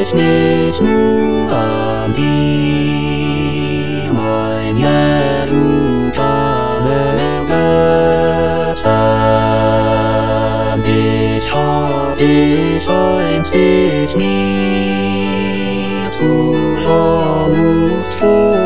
ich mich nur an die, mein Jesus alle Götzen. Ich hab dich einzig nie zu Lust